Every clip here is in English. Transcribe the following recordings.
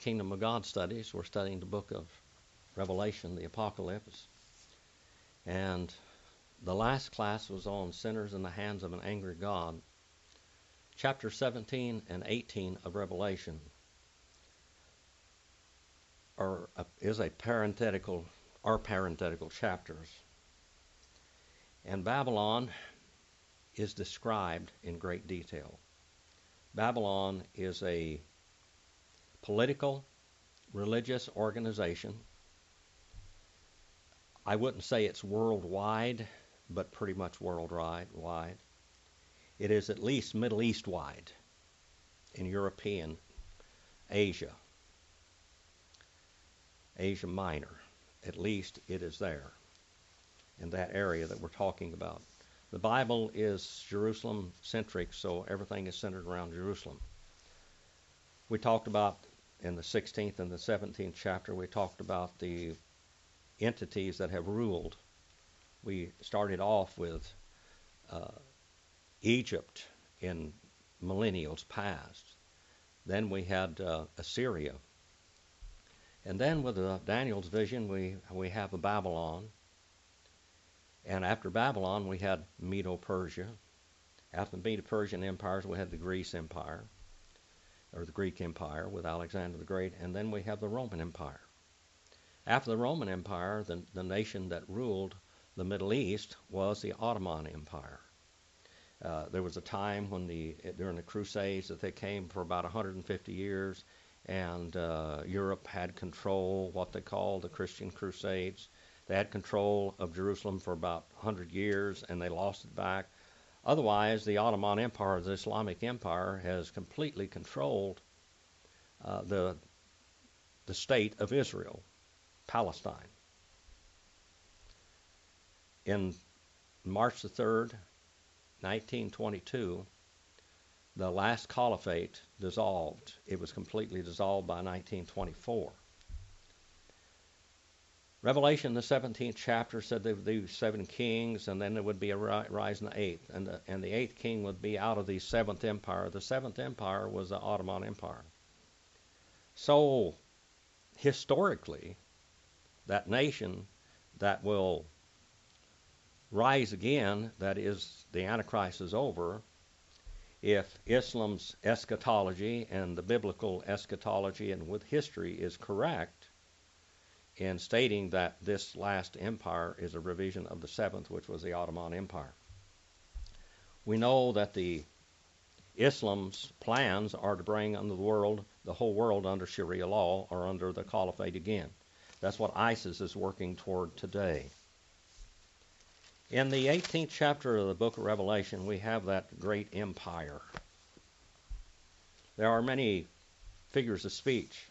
Kingdom of God studies. We're studying the book of Revelation, the Apocalypse. And the last class was on sinners in the hands of an angry God. Chapter 17 and 18 of Revelation are parenthetical chapters. And Babylon is described in great detail. Babylon is a political, religious organization. I wouldn't say it's worldwide, but pretty much worldwide. It is at least Middle East wide in European Asia, Asia Minor. At least it is there in that area that we're talking about. The Bible is Jerusalem-centric, so everything is centered around Jerusalem. We talked about in the 16th and the 17th chapter, we talked about the entities that have ruled. We started off with Egypt in millennials past. Then we had Assyria. And then with Daniel's vision, we have a Babylon. And after Babylon, we had Medo-Persia. After the Medo-Persian empires, we had the Greece Empire, or the Greek Empire with Alexander the Great, and then we have the Roman Empire. After the Roman Empire, the nation that ruled the Middle East was the Ottoman Empire. There was a time when during the Crusades that they came for about 150 years, and Europe had control, what they call the Christian Crusades. They had control of Jerusalem for about 100 years, and they lost it back. Otherwise, the Ottoman Empire, the Islamic Empire, has completely controlled the state of Israel, Palestine. In March the 3rd, 1922, the last caliphate dissolved. It was completely dissolved by 1924. Revelation, the 17th chapter, said there would be 7 kings, and then there would be a rise in the 8th. And the 8th king would be out of the 7th empire. The 7th empire was the Ottoman Empire. So, historically, that nation that will rise again, that is, the Antichrist is over, if Islam's eschatology and the biblical eschatology and with history is correct, in stating that this last empire is a revision of the 7th, which was the Ottoman Empire. We know that the Islam's plans are to bring under the whole world under Sharia law, or under the caliphate again. That's what ISIS is working toward today. In the 18th chapter of the book of Revelation, we have that great empire. There are many figures of speech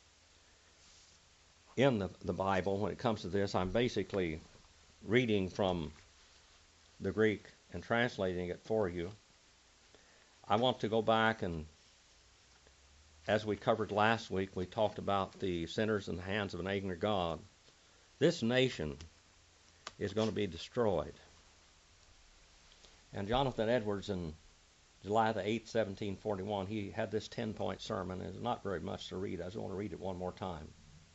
in the Bible when it comes to this. I'm basically reading from the Greek and translating it for you. I want to go back, and as we covered last week, we talked about the sinners in the hands of an angry God. This nation is going to be destroyed. And Jonathan Edwards, in July the 8th, 1741, he had this 10-point sermon. It's not very much to read. I just want to read it one more time.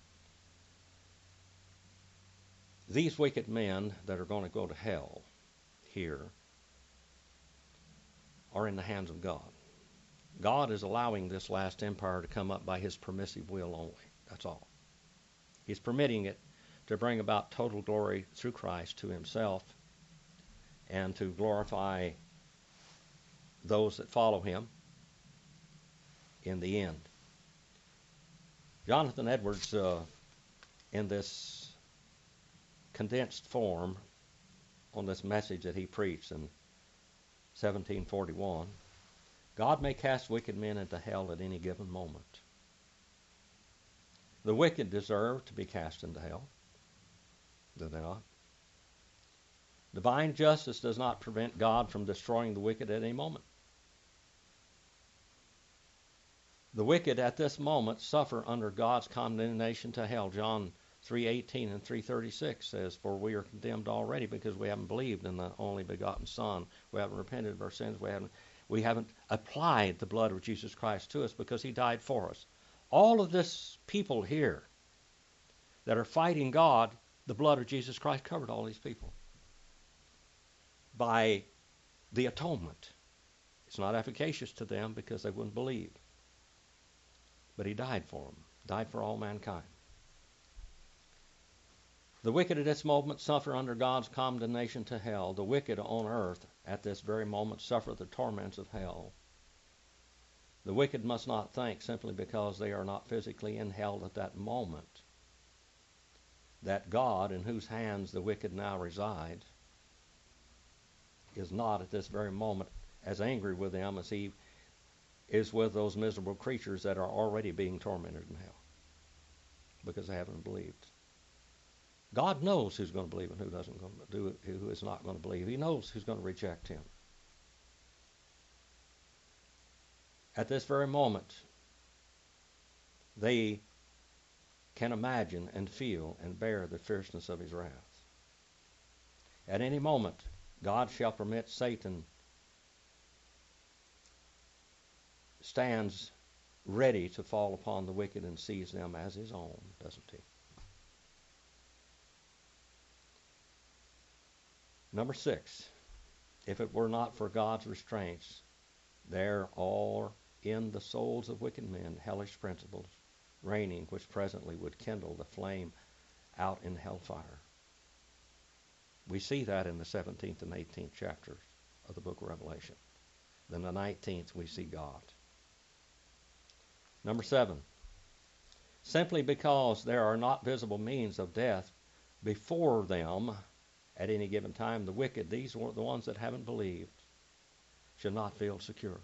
These wicked men that are going to go to hell here are in the hands of God. God is allowing this last empire to come up by his permissive will only. That's all. He's permitting it to bring about total glory through Christ to himself and to glorify those that follow him in the end. Jonathan Edwards, in this condensed form on this message that he preached in 1741, God may cast wicked men into hell at any given moment. The wicked deserve to be cast into hell, do they not? Divine justice does not prevent God from destroying the wicked at any moment. The wicked at this moment suffer under God's condemnation to hell. John 3:18 and 3:36 says, "For we are condemned already because we haven't believed in the only begotten Son. We haven't repented of our sins. We haven't applied the blood of Jesus Christ to us because he died for us. All of this people here that are fighting God, the blood of Jesus Christ covered all these people by the atonement. It's not efficacious to them because they wouldn't believe. But he died for them, died for all mankind. The wicked at this moment suffer under God's condemnation to hell. The wicked on earth at this very moment suffer the torments of hell. The wicked must not think simply because they are not physically in hell at that moment that God, in whose hands the wicked now reside, is not at this very moment as angry with them as he is with those miserable creatures that are already being tormented in hell because they haven't believed. God knows who's going to believe and who doesn't going to do it, who is not going to believe. He knows who's going to reject him. At this very moment, they can imagine and feel and bear the fierceness of his wrath. At any moment, God shall permit Satan stands ready to fall upon the wicked and seize them as his own, doesn't he? Number 6, if it were not for God's restraints, there are in the souls of wicked men hellish principles reigning, which presently would kindle the flame out in hellfire. We see that in the 17th and 18th chapters of the book of Revelation. Then the 19th we see God. Number 7, simply because there are not visible means of death before them at any given time, the wicked, these are the ones that haven't believed, should not feel secure.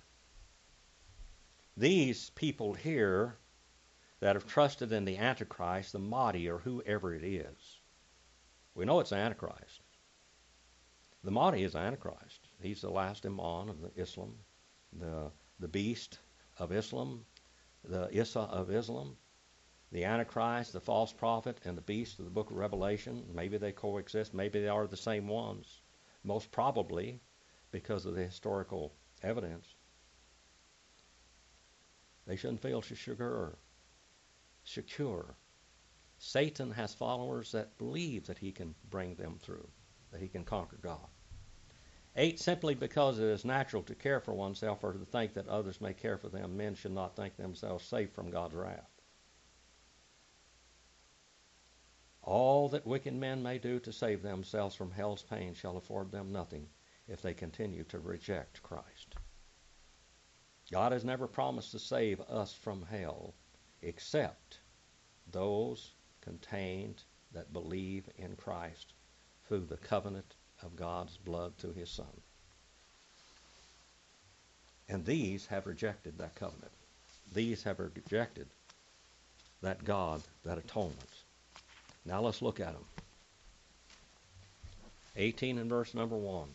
These people here that have trusted in the Antichrist, the Mahdi, or whoever it is, we know it's the Antichrist. The Mahdi is the Antichrist. He's the last Imam of the Islam, the beast of Islam, the Isa of Islam, the Antichrist, the false prophet, and the beast of the book of Revelation. Maybe they coexist. Maybe they are the same ones. Most probably because of the historical evidence. They shouldn't feel secure. Satan has followers that believe that he can bring them through, that he can conquer God. 8, simply because it is natural to care for oneself or to think that others may care for them, men should not think themselves safe from God's wrath. All that wicked men may do to save themselves from hell's pain shall afford them nothing if they continue to reject Christ. God has never promised to save us from hell except those contained that believe in Christ through the covenant of God's blood through his Son. And these have rejected that covenant. These have rejected that God, that atonement. Now let's look at them. 18 and verse number 1.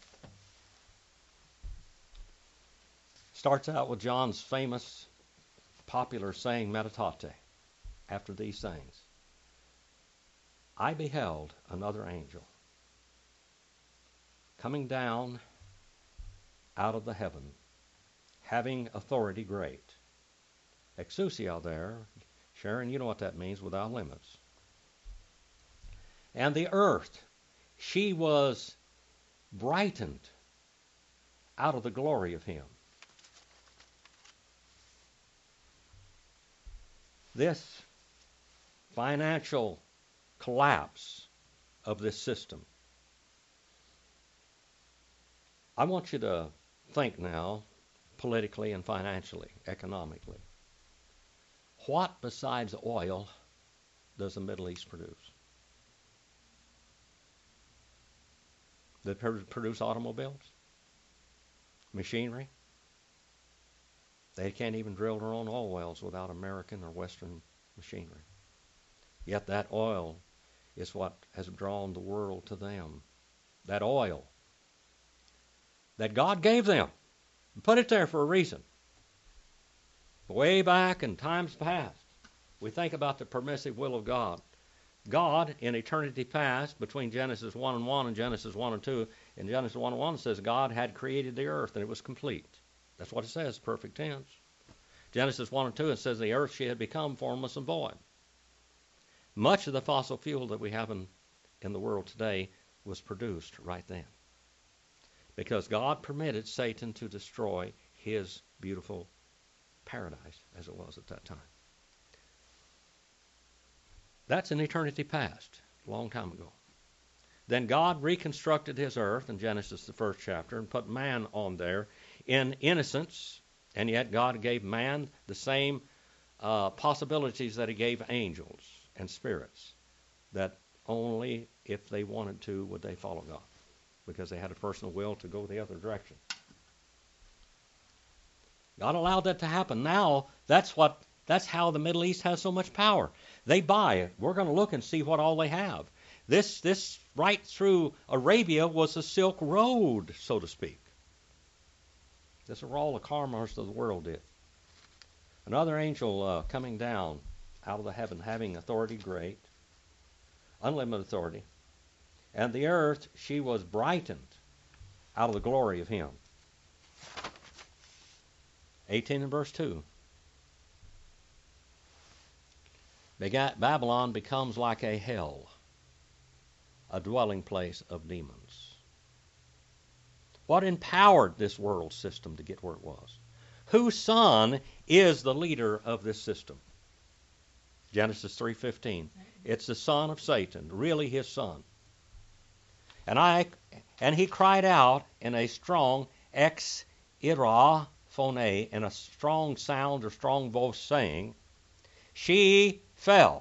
Starts out with John's famous, popular saying, meditate, after these things. I beheld another angel coming down out of the heaven, having authority great. Exousia there, Sharon, you know what that means, without limits. And the earth, she was brightened out of the glory of him. This financial collapse of this system. I want you to think now, politically and financially, economically. What besides oil does the Middle East produce? They produce automobiles, machinery. They can't even drill their own oil wells without American or Western machinery. Yet that oil is what has drawn the world to them. That oil that God gave them, put it there for a reason. Way back in times past, we think about the permissive will of God. God, in eternity past, between Genesis 1 and 1 and Genesis 1 and 2, in Genesis 1 and 1 it says God had created the earth and it was complete. That's what it says, perfect tense. Genesis 1 and 2, it says the earth she had become formless and void. Much of the fossil fuel that we have in the world today was produced right then, because God permitted Satan to destroy his beautiful paradise as it was at that time. That's an eternity past, a long time ago. Then God reconstructed his earth in Genesis, the first chapter, and put man on there in innocence, and yet God gave man the same possibilities that he gave angels and spirits, that only if they wanted to would they follow God, because they had a personal will to go the other direction. God allowed that to happen. Now, that's how the Middle East has so much power. They buy it. We're going to look and see what all they have. This right through Arabia was the Silk Road, so to speak. This is where all the commerce of the world did. Another angel coming down out of the heaven, having authority great, unlimited authority. And the earth, she was brightened out of the glory of him. 18 and verse 2. Babylon becomes like a hell, a dwelling place of demons. What empowered this world system to get where it was? Whose son is the leader of this system? Genesis 3:15. It's the son of Satan, really his son. And he cried out in a strong ex-ira phone, in a strong sound or strong voice, saying, "She fell.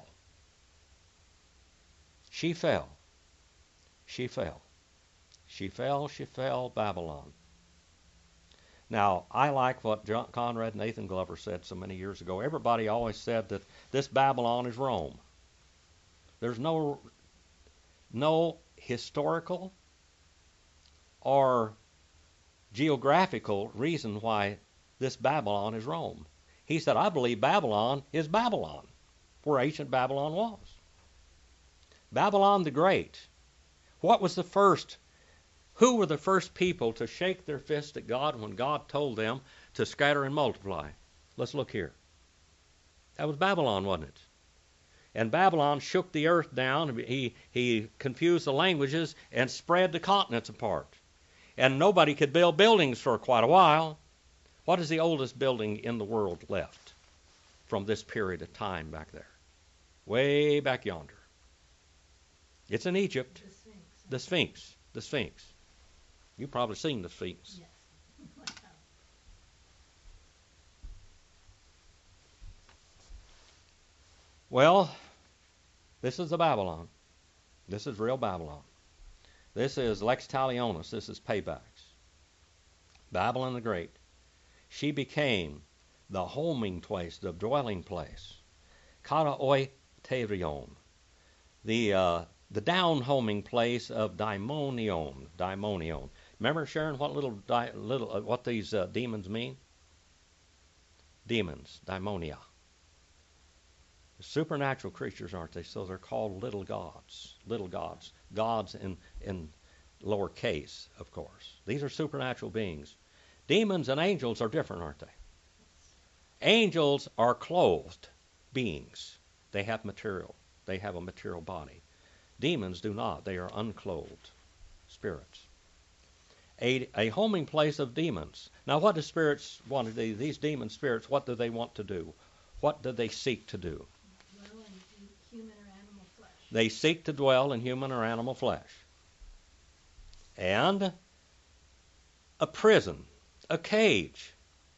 She fell. She fell. She fell, she fell, Babylon." Now, I like what John Conrad Nathan Glover said so many years ago. Everybody always said that this Babylon is Rome. There's no historical or geographical reason why this Babylon is Rome. He said, I believe Babylon is Babylon, where ancient Babylon was. Babylon the Great. What was the first? Who were the first people to shake their fist at God when God told them to scatter and multiply? Let's look here. That was Babylon, wasn't it? And Babylon shook the earth down. He confused the languages and spread the continents apart. And nobody could build buildings for quite a while. What is the oldest building in the world left from this period of time back there? Way back yonder. It's in Egypt. The Sphinx. The Sphinx. You've probably seen the Sphinx. Yes. Well, this is the Babylon. This is real Babylon. This is Lex Talionis. This is paybacks. Babylon the Great. She became the homing place, the dwelling place. Kara oiterion. The down homing place of daimonion. Daimonion. Remember, Sharon, what what these demons mean? Demons, daimonia. Supernatural creatures, aren't they? So they're called little gods. Little gods. Gods in lower case, of course. These are supernatural beings. Demons and angels are different, aren't they? Angels are clothed beings. They have material. They have a material body. Demons do not. They are unclothed spirits. A homing place of demons. Now, what do spirits want to do? These demon spirits, what do they want to do? What do they seek to do? Dwell in human or animal flesh. They seek to dwell in human or animal flesh. And a prison, a cage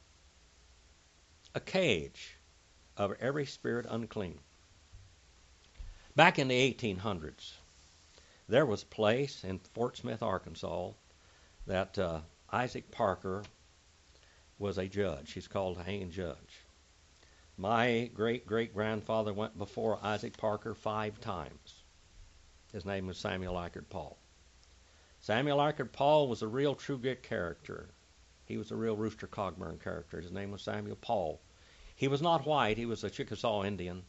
of every spirit unclean. Back in the 1800s, there was a place in Fort Smith, Arkansas, that Isaac Parker was a judge. He's called a hanging judge. My great-great-grandfather went before Isaac Parker 5 times. His name was Samuel Eichard Paul. Samuel Eichard Paul was a real true grit character. He was a real Rooster Cogburn character. His name was Samuel Paul. He was not white. He was a Chickasaw Indian.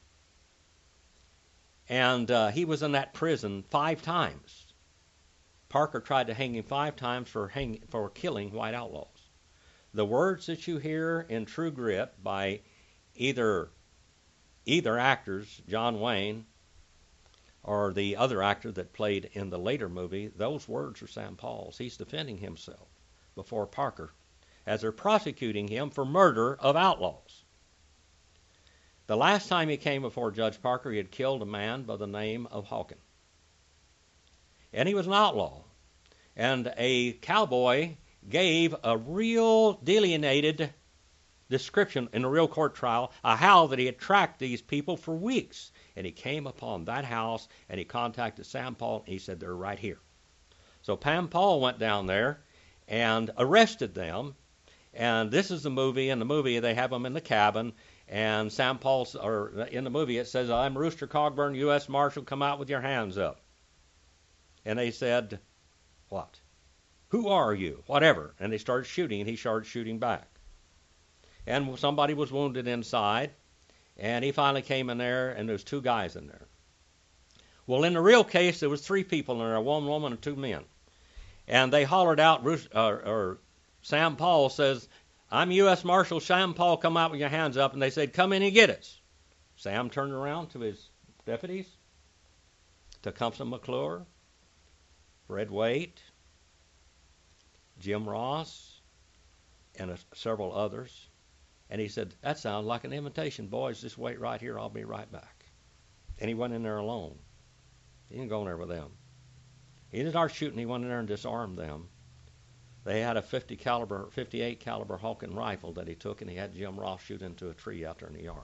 And he was in that prison 5 times. Parker tried to hang him 5 times for killing white outlaws. The words that you hear in True Grit by either actors, John Wayne or the other actor that played in the later movie, those words are Sam Paul's. He's defending himself before Parker as they're prosecuting him for murder of outlaws. The last time he came before Judge Parker, he had killed a man by the name of Hawken. And he was an outlaw. And a cowboy gave a real delineated description in a real court trial of how that he had tracked these people for weeks. And he came upon that house and he contacted Sam Paul and he said, they're right here. So Sam Paul went down there and arrested them. And this is the movie. In the movie, they have them in the cabin. And Sam Paul, or in the movie, it says, I'm Rooster Cogburn, U.S. Marshal, come out with your hands up. And they said, what? Who are you? Whatever. And they started shooting, and he started shooting back. And somebody was wounded inside, and he finally came in there, and there was 2 guys in there. Well, in the real case, there was 3 people in there, 1 woman and 2 men. And they hollered out, Sam Paul says, I'm U.S. Marshal Sam Paul, come out with your hands up. And they said, come in and get us. Sam turned around to his deputies, Tecumseh McClure, Fred Waite, Jim Ross, and several others. And he said, that sounds like an invitation, boys. Just wait right here. I'll be right back. And he went in there alone. He didn't go in there with them. He didn't start shooting. He went in there and disarmed them. They had a 58 caliber Hawken rifle that he took, and he had Jim Ross shoot into a tree out there in the yard.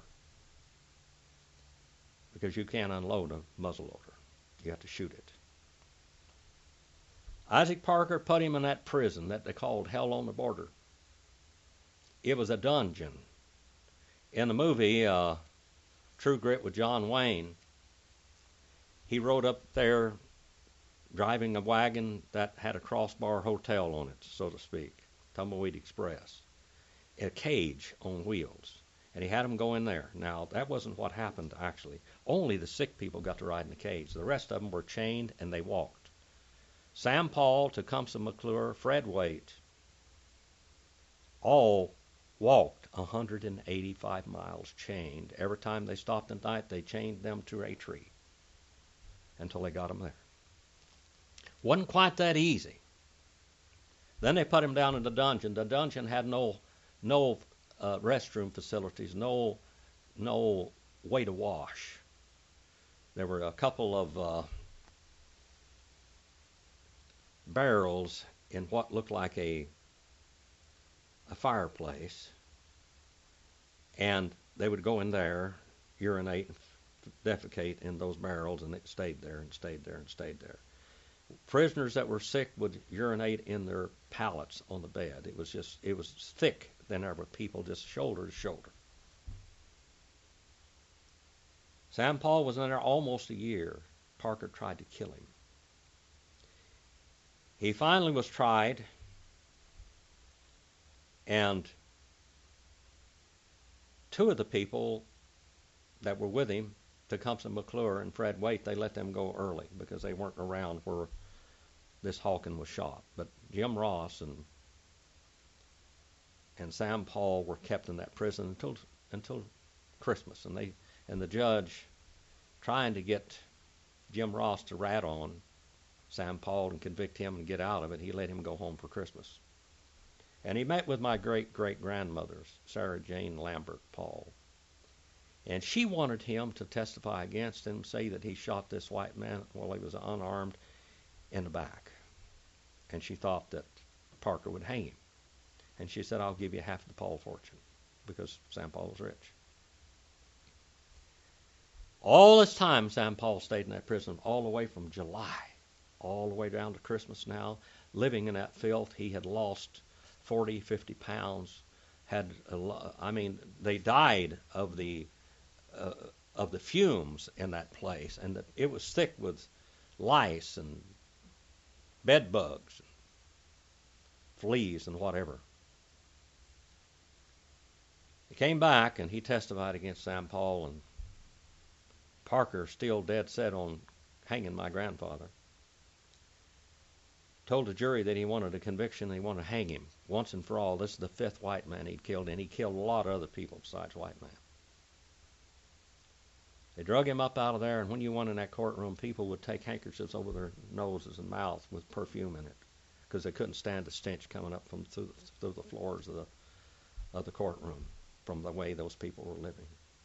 Because you can't unload a muzzleloader. You have to shoot it. Isaac Parker put him in that prison that they called Hell on the Border. It was a dungeon. In the movie True Grit with John Wayne, he rode up there driving a wagon that had a crossbar hotel on it, so to speak, Tumbleweed Express, a cage on wheels. And he had them go in there. Now, that wasn't what happened, actually. Only the sick people got to ride in the cage. The rest of them were chained, and they walked. Sam Paul, Tecumseh McClure, Fred Waite, all walked 185 miles chained. Every time they stopped at night, they chained them to a tree until they got them there. Wasn't quite that easy. Then they put him down in the dungeon. The dungeon had no restroom facilities, no way to wash. There were a couple of barrels in what looked like a fireplace, and they would go in there, urinate, and defecate in those barrels, and it stayed there and stayed there and stayed there. Prisoners that were sick would urinate in their pallets on the bed. It was thick. Then there were people just shoulder to shoulder. Sam Paul was in there almost a year. Parker tried to kill him. He finally was tried, and 2 of the people that were with him, Tecumseh McClure and Fred Waite, they let them go early because they weren't around where this Hawken was shot. But Jim Ross and Sam Paul were kept in that prison until Christmas, and the judge, trying to get Jim Ross to rat on Sam Paul and convict him and get out of it, he let him go home for Christmas. And he met with my great-great-grandmother, Sarah Jane Lambert Paul. And she wanted him to testify against him, say that he shot this white man while he was unarmed in the back. And she thought that Parker would hang him. And she said, I'll give you half the Paul fortune, because Sam Paul was rich. All this time, Sam Paul stayed in that prison, all the way from July, all the way down to Christmas now, living in that filth. He had lost 40, 50 pounds. They died of the fumes in that place, and it was thick with lice and bed bugs, and fleas and whatever. He came back and he testified against Sam Paul, and Parker, still dead set on hanging my grandfather, told the jury that he wanted a conviction and he wanted to hang him once and for all. This is the 5th white man he'd killed, and he killed a lot of other people besides white men. They drug him up out of there, and when you went in that courtroom, people would take handkerchiefs over their noses and mouths with perfume in it because they couldn't stand the stench coming up from through the floors of the courtroom from the way those people were living.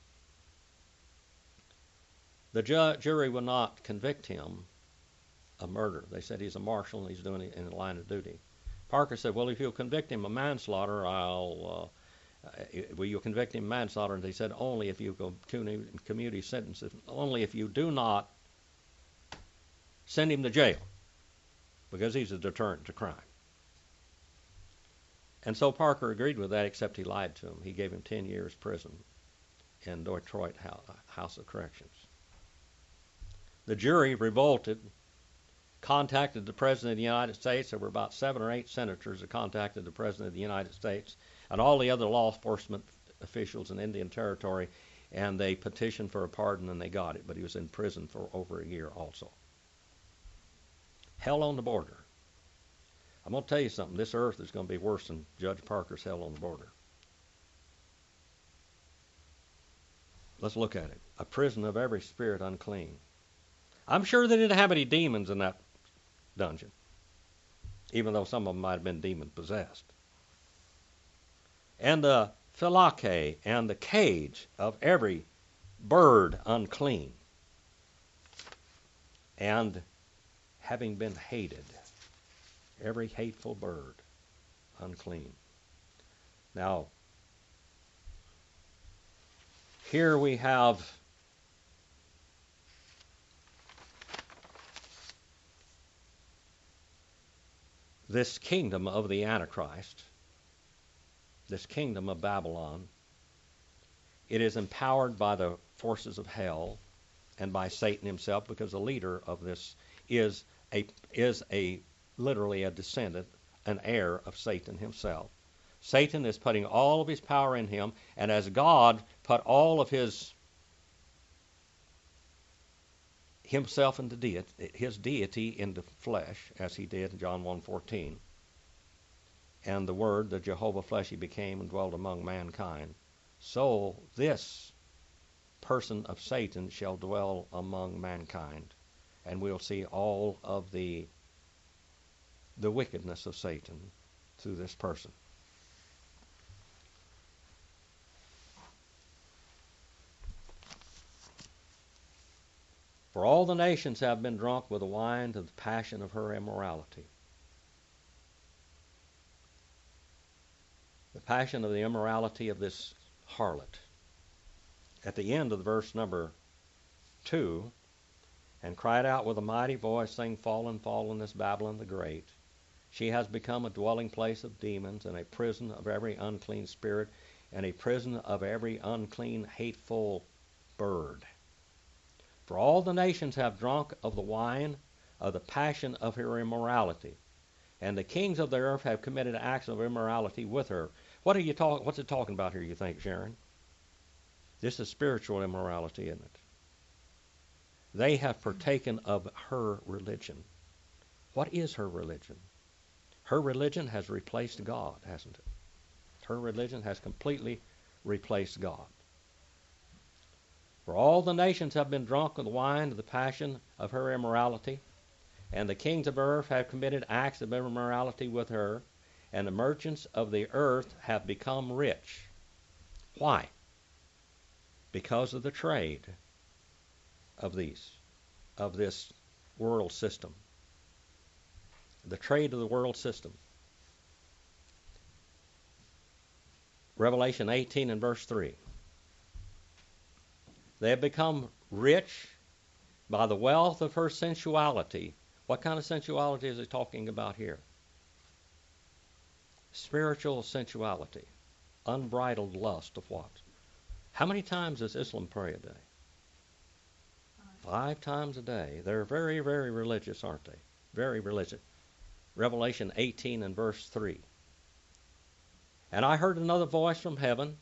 The jury would not convict him of murder. They said he's a marshal and he's doing it in the line of duty. Parker said, well, if you'll convict him of manslaughter, will you convict him of manslaughter? And they said, only if you go community sentences, only if you do not send him to jail, because he's a deterrent to crime. And so Parker agreed with that, except he lied to him. He gave him 10 years prison in Detroit House of Corrections. The jury revolted, contacted the President of the United States. There were about 7 or 8 senators that contacted the President of the United States and all the other law enforcement officials in Indian Territory, and they petitioned for a pardon, and they got it, but he was in prison for over a year also. Hell on the border. I'm going to tell you something. This earth is going to be worse than Judge Parker's hell on the border. Let's look at it. A prison of every spirit unclean. I'm sure they didn't have any demons in that dungeon, even though some of them might have been demon-possessed. And the phylake, and the cage of every bird unclean, and having been hated, every hateful bird unclean. Now, here we have this kingdom of the Antichrist, this kingdom of Babylon. It is empowered by the forces of hell and by Satan himself, because the leader of this is literally a descendant, an heir of Satan himself. Satan is putting all of his power in him, and as God put all of himself into his deity into flesh, as he did in John 1:14, and the Word, the Jehovah fleshy, became and dwelt among mankind, so this person of Satan shall dwell among mankind, and we'll see all of the wickedness of Satan through this person. For all the nations have been drunk with the wine of the passion of her immorality. The passion of the immorality of this harlot. At the end of the verse number 2, and cried out with a mighty voice, saying, Fallen, fallen is Babylon the Great. She has become a dwelling place of demons, and a prison of every unclean spirit, and a prison of every unclean, hateful bird. For all the nations have drunk of the wine of the passion of her immorality, and the kings of the earth have committed acts of immorality with her. What's it talking about here, you think, Sharon? This is spiritual immorality, isn't it? They have partaken of her religion. What is her religion? Her religion has replaced God, hasn't it? Her religion has completely replaced God. For all the nations have been drunk with the wine of the passion of her immorality, and the kings of earth have committed acts of immorality with her, and the merchants of the earth have become rich. Why? Because of the trade of this world system. The trade of the world system. Revelation 18 and verse 3. They have become rich by the wealth of her sensuality. What kind of sensuality is he talking about here? Spiritual sensuality. Unbridled lust of what? How many times does Islam pray a day? 5 times a day. They're very, very religious, aren't they? Very religious. Revelation 18 and verse 3. And I heard another voice from heaven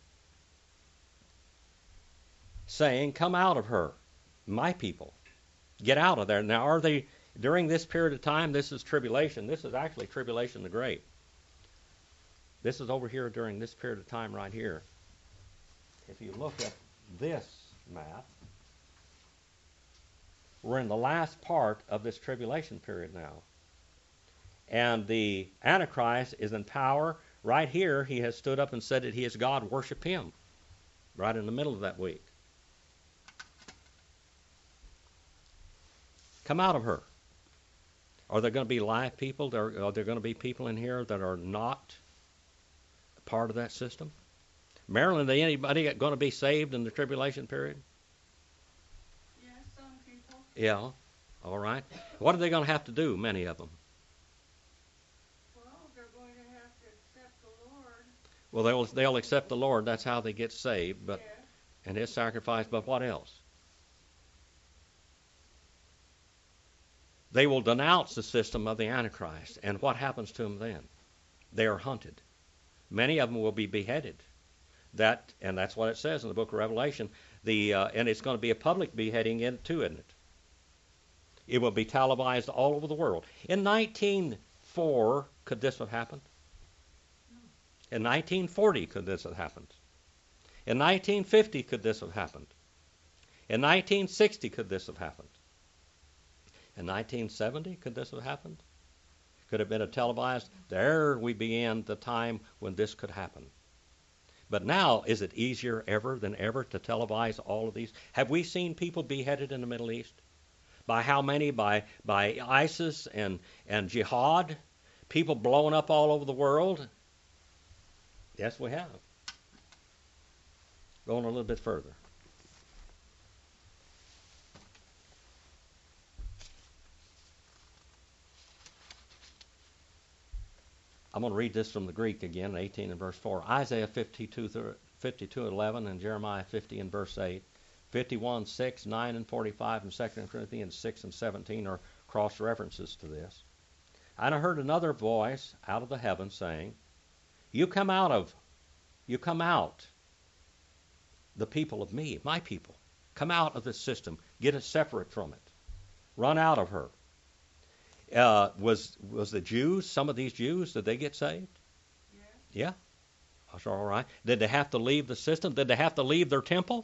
saying, Come out of her, my people. Get out of there. Now, are they, during this period of time, this is tribulation. This is actually tribulation the great. This is over here during this period of time right here. If you look at this map, We're in the last part of this tribulation period now. And the Antichrist is in power. Right here, he has stood up and said that he is God. Worship him. Right in the middle of that week. Come out of her. Are there going to be live people? Are there going to be people in here that are not part of that system? Marilyn, is anybody going to be saved in the tribulation period? Yes, some people. Yeah. All right. What are they going to have to do, many of them? Well, they're going to have to accept the Lord. Well, they'll accept the Lord. That's how they get saved, but Yes. and his sacrifice, but what else? They will denounce the system of the Antichrist. And what happens to them then? They are hunted. Many of them will be beheaded. And that's what it says in the book of Revelation. And it's going to be a public beheading too, isn't it? It will be televised all over the world. In 1904, could this have happened? In 1940, could this have happened? In 1950, could this have happened? In 1960, could this have happened? In 1970, could this have happened? Could it have been a televised? There we began the time when this could happen. But now, is it easier than ever to televise all of these? Have we seen people beheaded in the Middle East? By how many? By ISIS and jihad? People blowing up all over the world? Yes, we have. Going a little bit further. I'm going to read this from the Greek again, 18 and verse 4. Isaiah 52:11 and Jeremiah 50 and verse 8. 51, 6, 9, and 45 and 2 Corinthians 6 and 17 are cross-references to this. And I heard another voice out of the heavens saying, You come out, the people of me, my people. Come out of this system. Get it separate from it. Run out of her. Was the Jews, some of these Jews, did they get saved? Yes. Yeah. That's all right. Did they have to leave the system? Did they have to leave their temple?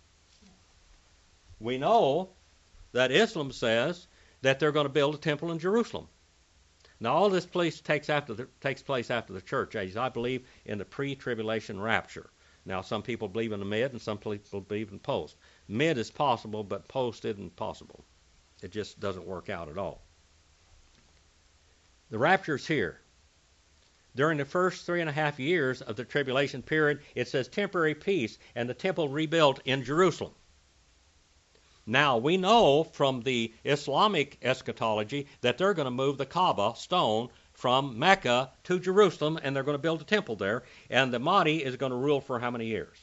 We know that Islam says that they're going to build a temple in Jerusalem. Now, all this takes place after the church age. I believe in the pre-tribulation rapture. Now, some people believe in the mid, and some people believe in post. Mid is possible, but post isn't possible. It just doesn't work out at all. The rapture's here. During the first 3.5 years of the tribulation period, it says temporary peace and the temple rebuilt in Jerusalem. Now, we know from the Islamic eschatology that they're going to move the Kaaba stone from Mecca to Jerusalem, and they're going to build a temple there, and the Mahdi is going to rule for how many years?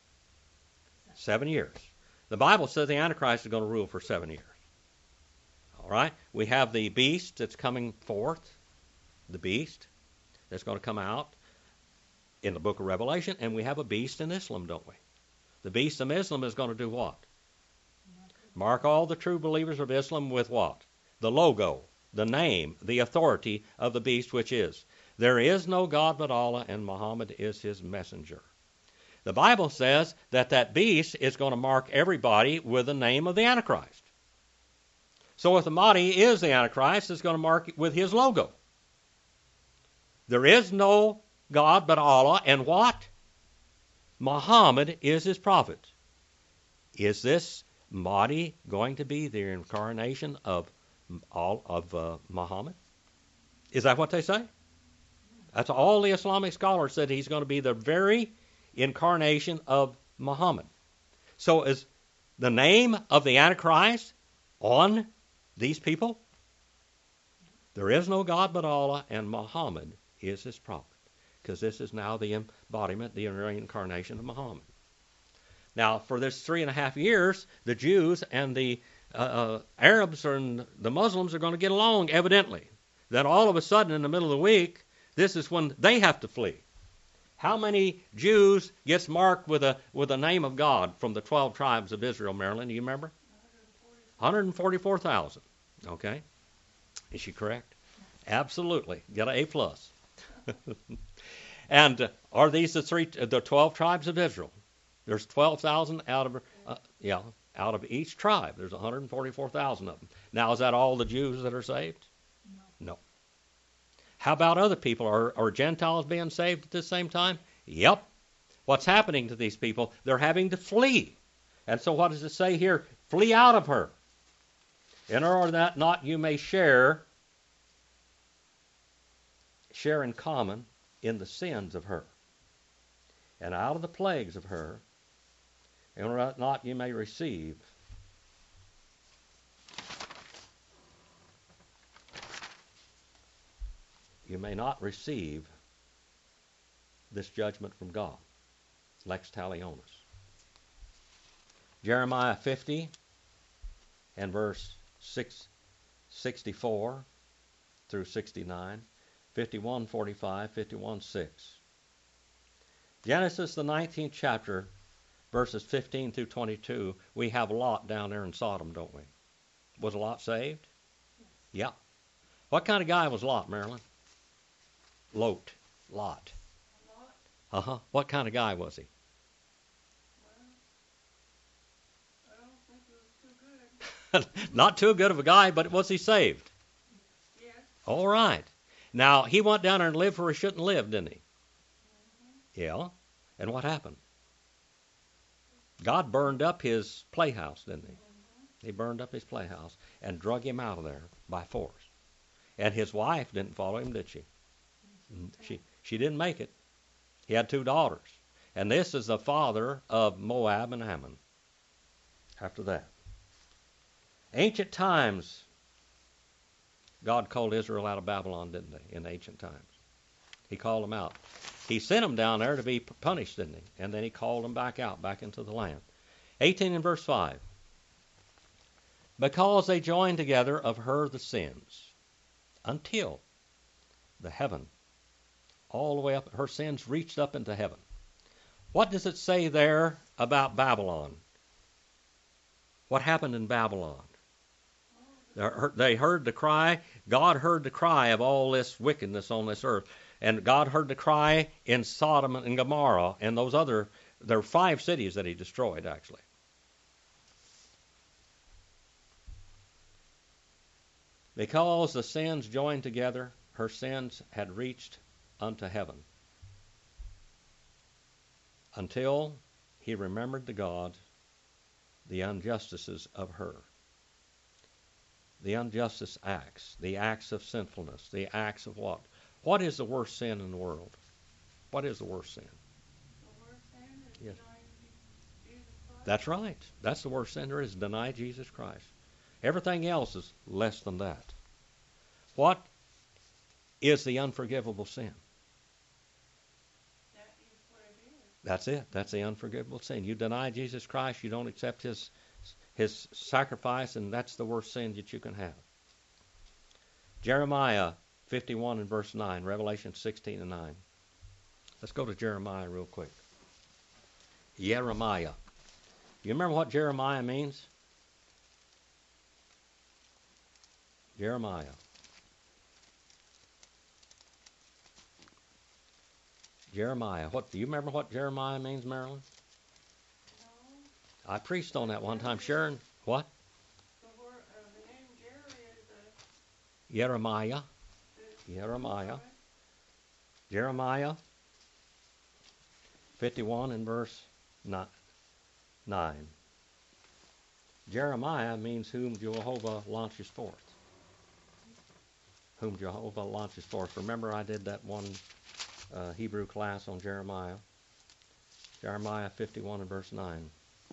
7 years. The Bible says the Antichrist is going to rule for 7 years. All right? We have the beast that's coming forth, the beast that's going to come out in the book of Revelation, and we have a beast in Islam, don't we? The beast of Islam is going to do what? Mark all the true believers of Islam with what? The logo, the name, the authority of the beast, which is, there is no God but Allah, and Muhammad is his messenger. The Bible says that beast is going to mark everybody with the name of the Antichrist. So if the Mahdi is the Antichrist, it's going to mark it with his logo. There is no God but Allah, and what? Muhammad is his prophet. Is this Mahdi going to be the incarnation of Muhammad? Is that what they say? That's all the Islamic scholars said. He's going to be the very incarnation of Muhammad. So is the name of the Antichrist on these people? There is no God but Allah, and Muhammad is his prophet. Because this is now the embodiment, the reincarnation of Muhammad. Now, for this 3.5 years, the Jews and the Arabs and the Muslims are going to get along, evidently. Then all of a sudden, in the middle of the week, this is when they have to flee. How many Jews gets marked with a name of God from the 12 tribes of Israel, Marilyn? Do you remember? 144,000. Okay. Is she correct? Absolutely. Got an A+. And are these the 12 tribes of Israel? There's 12,000 out of out of each tribe. There's 144,000 of them. Now, is that all the Jews that are saved? No. How about other people? Are Gentiles being saved at the same time? Yep. What's happening to these people? They're having to flee. And so what does it say here? Flee out of her. In order that not you may share in common in the sins of her, and out of the plagues of her, in order that not you may receive you may not receive this judgment from God. Lex talionis. Jeremiah 50 and verse 64 through 69, 51:45, 51:6. Genesis, the 19th chapter, verses 15 through 22, we have Lot down there in Sodom, don't we? Was Lot saved? Yes. Yeah. What kind of guy was Lot, Marilyn? Lot. A lot. Uh-huh. What kind of guy was he? Well, I don't think it was too good. Not too good of a guy, but was he saved? Yes. All right. Now, he went down there and lived where he shouldn't live, didn't he? Yeah. And what happened? God burned up his playhouse, didn't he? He burned up his playhouse and drug him out of there by force. And his wife didn't follow him, did she? She didn't make it. He had 2 daughters. And this is the father of Moab and Ammon. After that. Ancient times, God called Israel out of Babylon, didn't he, in ancient times? He called them out. He sent them down there to be punished, didn't he? And then he called them back out, back into the land. 18 and verse 5. Because they joined together of her the sins, until the heaven, all the way up, her sins reached up into heaven. What does it say there about Babylon? What happened in Babylon? They heard the cry. God heard the cry of all this wickedness on this earth. And God heard the cry in Sodom and Gomorrah and those other, there were 5 cities that he destroyed, actually. Because the sins joined together, her sins had reached unto heaven. Until he remembered to God the injustices of her. The injustice acts, the acts of sinfulness, the acts of what? What is the worst sin in the world? What is the worst sin? The worst sin is Yes. denying Jesus Christ. That's right. That's the worst sin there is, deny Jesus Christ. Everything else is less than that. What is the unforgivable sin? That is what it is. That's it. That's the unforgivable sin. You deny Jesus Christ, you don't accept his sacrifice, and that's the worst sin that you can have. Jeremiah 51 and verse 9, Revelation 16 and 9. Let's go to Jeremiah real quick. Jeremiah. You remember what Jeremiah means? Jeremiah. Jeremiah. What do you remember what Jeremiah means, Marilyn? No. I preached on that one time. Sharon, what? The name Jerry is Jeremiah. Jeremiah. Jeremiah 51 and verse 9. Jeremiah means whom Jehovah launches forth. Whom Jehovah launches forth. Remember I did that one Hebrew class on Jeremiah. Jeremiah 51 and verse 9.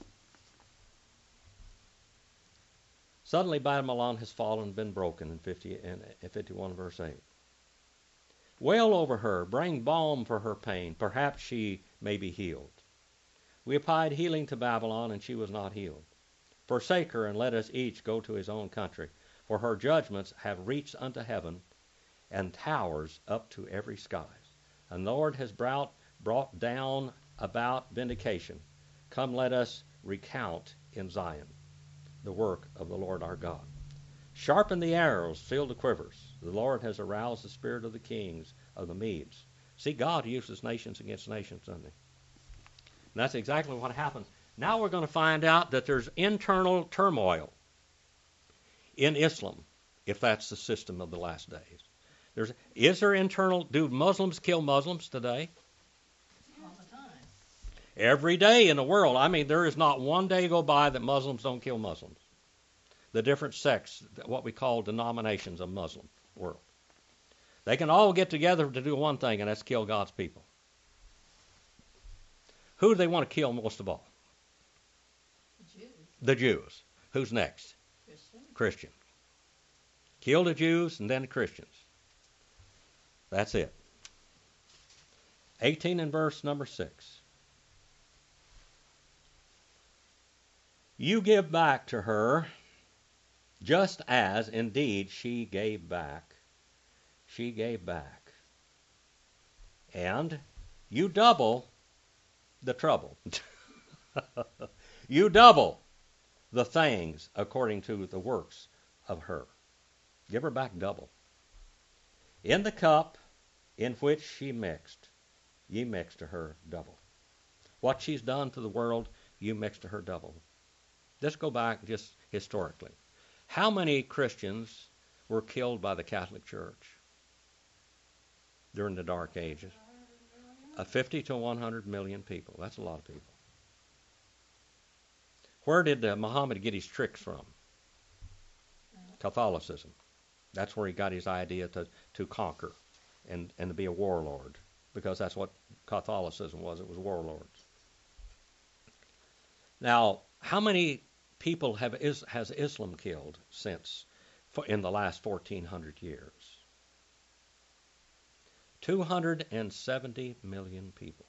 Suddenly Babylon has fallen and been broken in 51 verse 8. Wail over her, bring balm for her pain, perhaps she may be healed. We applied healing to Babylon, and she was not healed. Forsake her, and let us each go to his own country, for her judgments have reached unto heaven, and towers up to every skies. And the Lord has brought down about vindication. Come, let us recount in Zion the work of the Lord our God. Sharpen the arrows, fill the quivers. The Lord has aroused the spirit of the kings of the Medes. See, God uses nations against nations, doesn't he? And that's exactly what happened. Now we're going to find out that there's internal turmoil in Islam, if that's the system of the last days. Do Muslims kill Muslims today? All the time. Every day in the world. I mean, there is not one day go by that Muslims don't kill Muslims. The different sects, what we call denominations of Muslim world. They can all get together to do one thing, and that's kill God's people. Who do they want to kill most of all? The Jews. The Jews. Who's next? Christians. Kill the Jews and then the Christians. That's it. 18 and verse number 6. You give back to her just as indeed she gave back. She gave back. And you double the trouble. You double the things according to the works of her. Give her back double. In the cup in which she mixed, ye mix to her double. What she's done to the world, you mix to her double. Let's go back just historically. How many Christians were killed by the Catholic Church during the Dark Ages? 50 to 100 million people. That's a lot of people. Where did Muhammad get his tricks from? Catholicism. That's where he got his idea to conquer and to be a warlord, because that's what Catholicism was. It was warlords. Now, how many people has Islam killed in the last 1,400 years? 270 million people.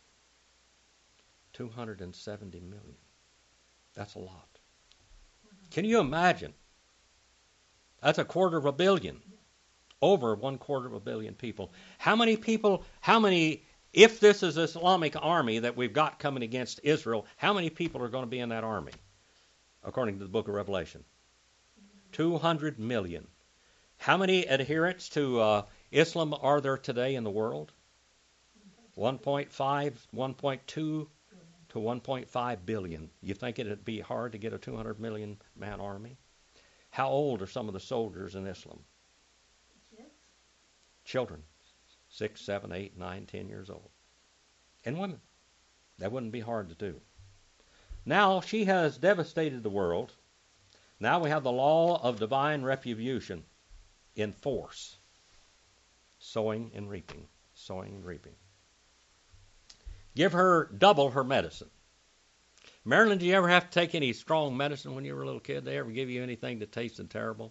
270 million. That's a lot. Can you imagine? That's 250 million. Over 1/4 billion people. How many, if this is this Islamic army that we've got coming against Israel, how many people are going to be in that army? According to the book of Revelation. 200 million. How many adherents to Islam are there today in the world? 1.5, 1.2 to 1.5 billion. You think it'd be hard to get a 200 million man army? How old are some of the soldiers in Islam? Kids. Children. 6, 7, 8, 9, 10 years old. And women. That wouldn't be hard to do. Now she has devastated the world. Now we have the law of divine retribution in force. Sowing and reaping. Sowing and reaping. Give her double her medicine. Marilyn, did you ever have to take any strong medicine when you were a little kid? Did they ever give you anything that tasted terrible?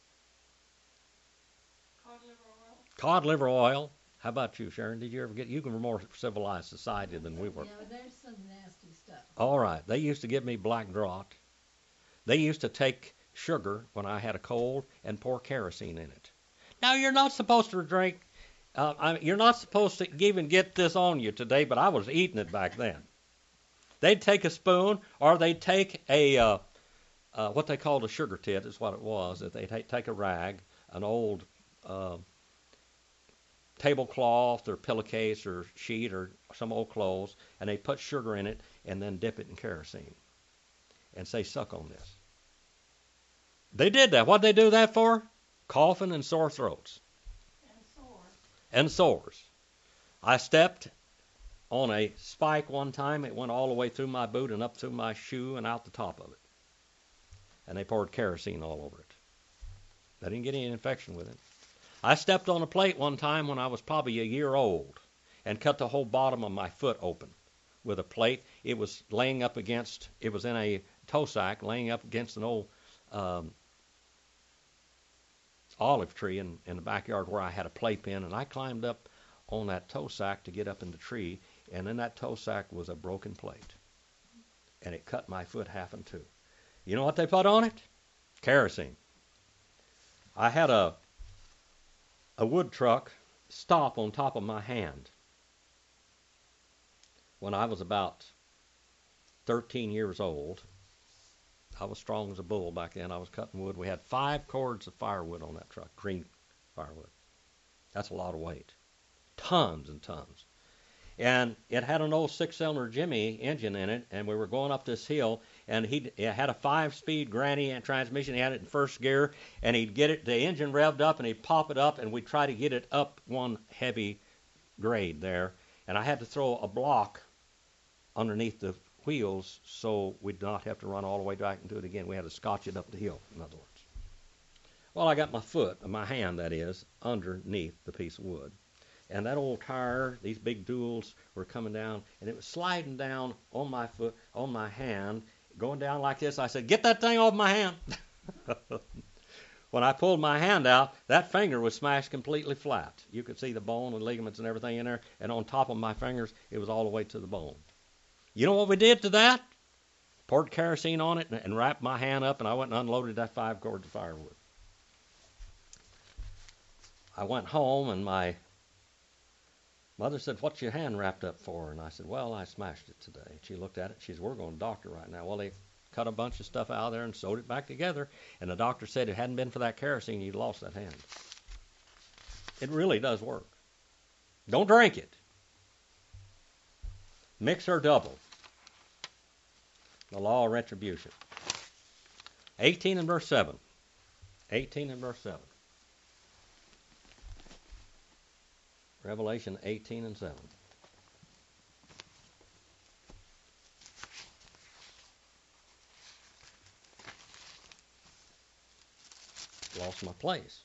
Cod liver oil. Cod liver oil. How about you, Sharon? Did you ever you were more civilized society than we were. Yeah, there's some nasty stuff. All right. They used to give me black draught. They used to take sugar when I had a cold and pour kerosene in it. Now, you're not supposed to drink, you're not supposed to even get this on you today, but I was eating it back then. They'd take a spoon, or they'd take a, what they called a sugar tit is what it was. They'd take a rag, an old tablecloth or pillowcase or sheet or some old clothes, and they put sugar in it and then dip it in kerosene and say, suck on this. They did that. What'd they do that for? Coughing and sore throats. And sores. And sores. I stepped on a spike one time. It went all the way through my boot and up through my shoe and out the top of it. And they poured kerosene all over it. I didn't get any infection with it. I stepped on a plate one time when I was probably a year old and cut the whole bottom of my foot open with a plate. It was laying up against, it was in a toe sack laying up against an old olive tree in the backyard where I had a playpen, and I climbed up on that toe sack to get up in the tree, and in that toe sack was a broken plate, and it cut my foot half in two. You know what they put on it? Kerosene. I had a wood truck stop on top of my hand when I was about 13 years old. I was strong as a bull back then. I was cutting wood. We had 5 cords of firewood on that truck, green firewood. That's a lot of weight. Tons and tons. And it had an old six-cylinder Jimmy engine in it, and we were going up this hill, and it had a 5-speed granny transmission. He had it in first gear, and he'd get it, the engine revved up, and he'd pop it up, and we'd try to get it up one heavy grade there. And I had to throw a block underneath the wheels so we'd not have to run all the way back and do it again. We had to scotch it up the hill, in other words. Well, I got my hand that is, underneath the piece of wood. And that old tire, these big duals were coming down, and it was sliding down on my foot, on my hand, going down like this. I said, "Get that thing off my hand." When I pulled my hand out, that finger was smashed completely flat. You could see the bone and ligaments and everything in there, and on top of my fingers, it was all the way to the bone. You know what we did to that? Poured kerosene on it and wrapped my hand up, and I went and unloaded that 5 cords of firewood. I went home, and my mother said, "What's your hand wrapped up for?" And I said, "Well, I smashed it today." She looked at it. She said, "We're going to the doctor right now." Well, they cut a bunch of stuff out of there and sewed it back together. And the doctor said if it hadn't been for that kerosene, you'd lost that hand. It really does work. Don't drink it. Mix or double. The law of retribution. 18 and verse 7. 18 and verse 7. Revelation 18 and 7. Lost my place.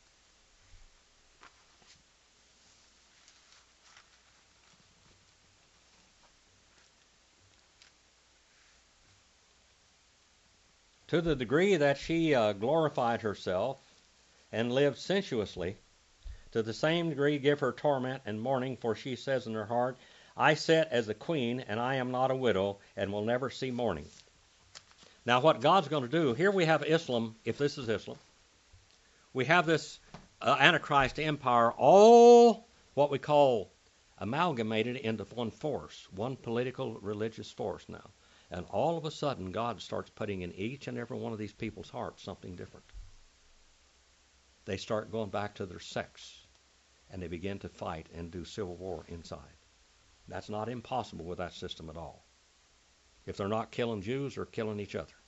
To the degree that she glorified herself and lived sensuously, to the same degree give her torment and mourning, for she says in her heart, "I sit as a queen, and I am not a widow, and will never see mourning." Now what God's going to do, here we have Islam, if this is Islam. We have this Antichrist empire, all what we call amalgamated into one force, one political religious force now. And all of a sudden, God starts putting in each and every one of these people's hearts something different. They start going back to their sex, and they begin to fight and do civil war inside. That's not impossible with that system at all, if they're not killing Jews or killing each other.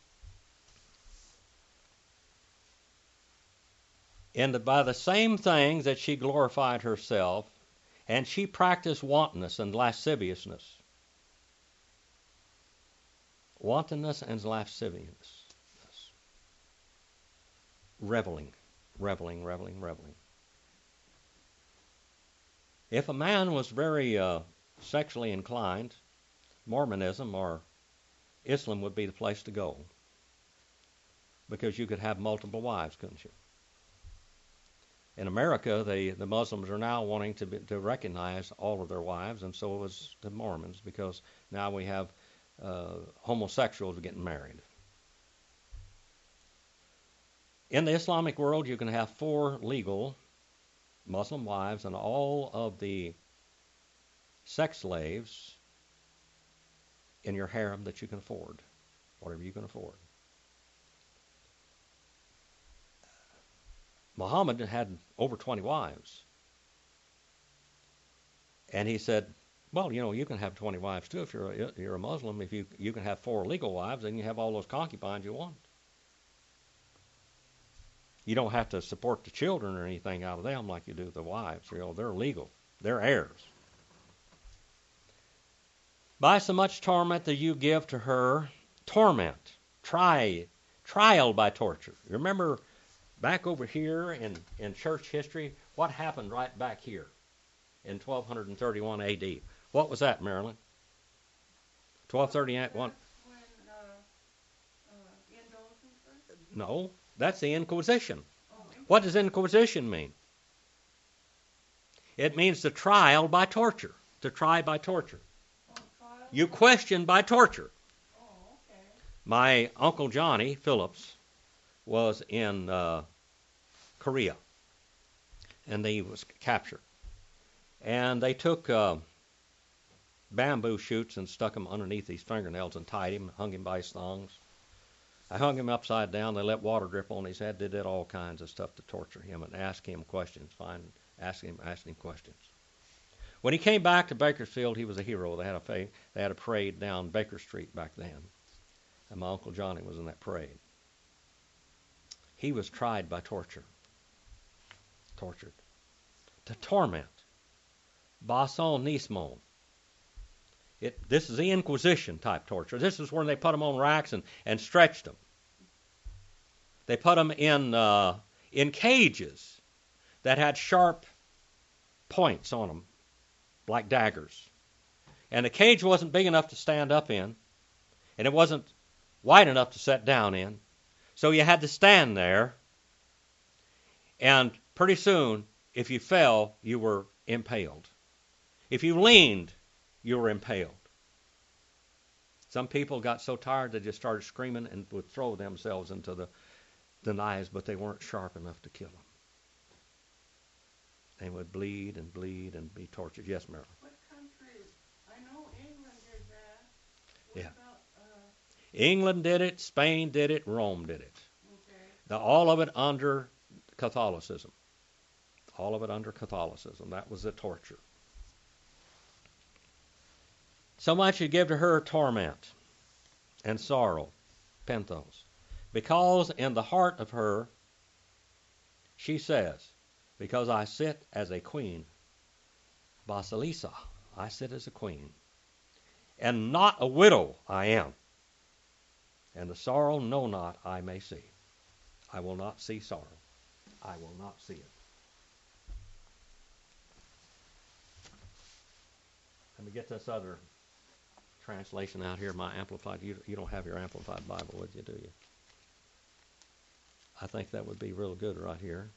And by the same things that she glorified herself, and she practiced wantonness and lasciviousness. Wantonness and lasciviousness. Reveling. If a man was very sexually inclined, Mormonism or Islam would be the place to go, because you could have multiple wives, couldn't you? In America, the Muslims are now wanting to recognize all of their wives, and so is the Mormons, because now we have homosexuals getting married. In the Islamic world, you can have 4 legal Muslim wives and all of the sex slaves in your harem that you can afford, whatever you can afford. Muhammad had over 20 wives. And he said, well, you know, you can have 20 wives too if you're a Muslim. If you can have 4 legal wives, then you have all those concubines you want. You don't have to support the children or anything out of them like you do the wives. You know, they're legal. They're heirs. By so much torment that you give to her, torment, trial by torture. Remember back over here in church history, what happened right back here in 1231 A.D.? What was that, Marilyn? 1238. When No, that's the Inquisition. What does Inquisition mean? It means the trial by torture. To try by torture. You question by torture. My Uncle Johnny Phillips was in Korea, and he was captured. And they took bamboo shoots and stuck them underneath his fingernails and tied him, hung him by his thongs. I hung him upside down. They let water drip on his head. They did all kinds of stuff to torture him and ask him questions. Ask him questions. When he came back to Bakersfield, he was a hero. They had a parade down Baker Street back then, and my Uncle Johnny was in that parade. He was tried by tortured, to torment, basson nismon. This is the Inquisition type torture. This is when they put them on racks and stretched them. They put them in cages that had sharp points on them, like daggers. And the cage wasn't big enough to stand up in, and it wasn't wide enough to sit down in. So you had to stand there, and pretty soon, if you fell, you were impaled. If you leaned, you were impaled. Some people got so tired they just started screaming and would throw themselves into the knives, but they weren't sharp enough to kill them. They would bleed and bleed and be tortured. Yes, Marilyn? What country? I know England did that. What Yeah. about, England did it, Spain did it, Rome did it. okay. All of it under Catholicism. All of it under Catholicism. That was the torture. So much you give to her torment and sorrow, penthos, because in the heart of her, she says, because I sit as a queen, Basilisa, I sit as a queen, and not a widow I am, and the sorrow know not I may see. I will not see sorrow. I will not see it. Let me get this other translation out here, my Amplified. You don't have your Amplified Bible with you, do you? I think that would be real good right here.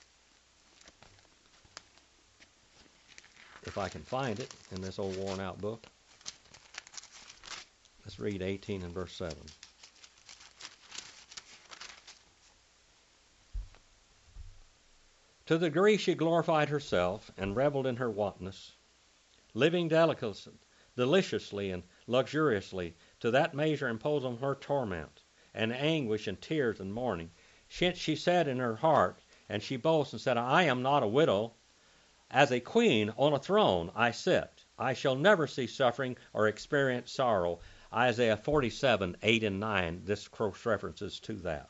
If I can find it in this old worn out book. Let's read 18 and verse 7. To the degree she glorified herself and reveled in her wantonness, living deliciously and luxuriously, to that measure imposed on her torment and anguish and tears and mourning. She said in her heart, and she boasts and said, I am not a widow. As a queen on a throne I sit. I shall never see suffering or experience sorrow. Isaiah 47, 8 and 9, this cross references to that.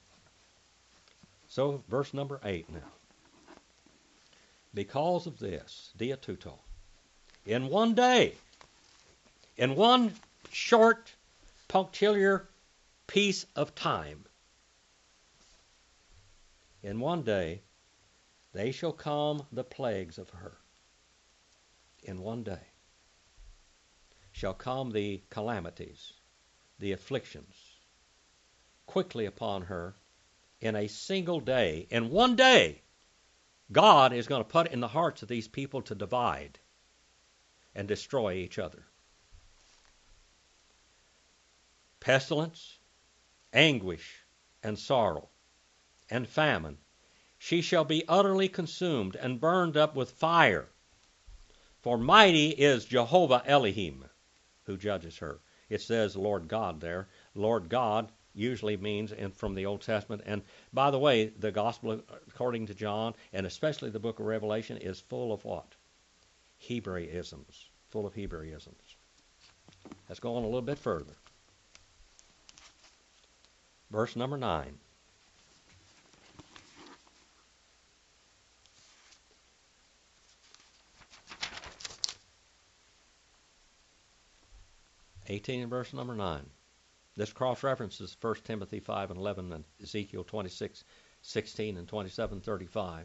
So, verse number 8 now. Because of this, diatuto, in one day, in one short, punctiliar piece of time, in one day, they shall come the plagues of her. In one day shall come the calamities, the afflictions, quickly upon her in a single day. In one day, God is going to put in the hearts of these people to divide and destroy each other. Pestilence, anguish, and sorrow, and famine. She shall be utterly consumed and burned up with fire. For mighty is Jehovah Elohim, who judges her. It says Lord God there. Lord God usually means from the Old Testament. And by the way, the Gospel according to John, and especially the book of Revelation, is full of what? Hebraisms. Full of Hebraisms. Let's go on a little bit further. Verse number 9. And verse number 9. This cross-references 1 Timothy 5 and 11 and Ezekiel 26, 16 and 27, 35.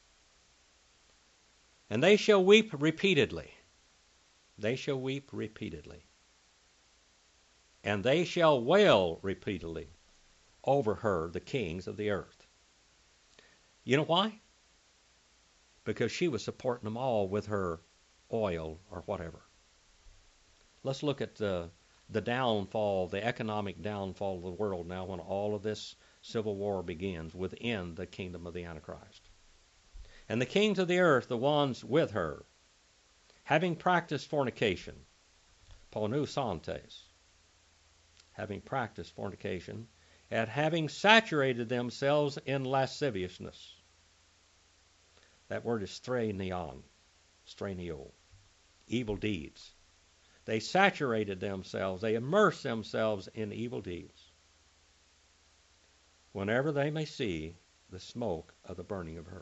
And they shall weep repeatedly. They shall weep repeatedly. And they shall wail repeatedly over her, the kings of the earth. You know why? Because she was supporting them all with her oil or whatever. Let's look at the downfall, the economic downfall of the world now when all of this civil war begins within the kingdom of the Antichrist. And the kings of the earth, the ones with her, having practiced fornication, ponusantes, having practiced fornication, and having saturated themselves in lasciviousness. That word is strainion, strainio. evil deeds. They saturated themselves, they immersed themselves in evil deeds. Whenever they may see the smoke of the burning of her.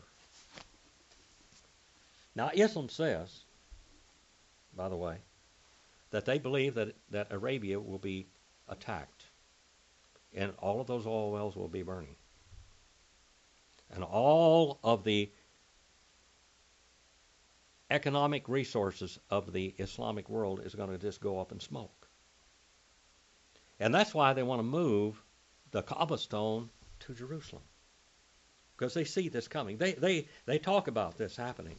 Now, Islam says, by the way, that they believe that Arabia will be attacked, and all of those oil wells will be burning. And all of the economic resources of the Islamic world is going to just go up in smoke. And that's why they want to move the Kaaba stone to Jerusalem, because they see this coming. They talk about this happening.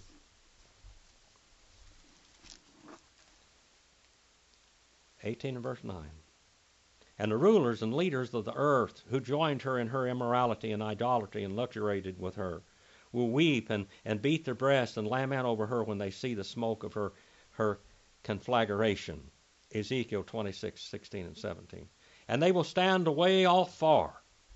(18 and verse 9). And the rulers and leaders of the earth who joined her in her immorality and idolatry and luxuriated with her will weep and beat their breasts and lament over her when they see the smoke of her conflagration. Ezekiel 26:16 and 17. And they will stand away off far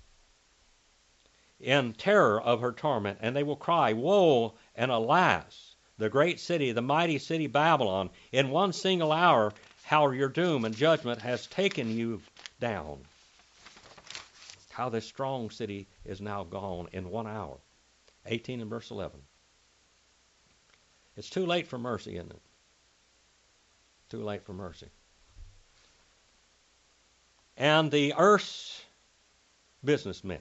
in terror of her torment, and they will cry, Woe and alas, the great city, the mighty city Babylon, in one single hour, how your doom and judgment has taken you down. How this strong city is now gone in 1 hour. 18 and verse 11. It's too late for mercy, isn't it? Too late for mercy. And the earth's businessmen.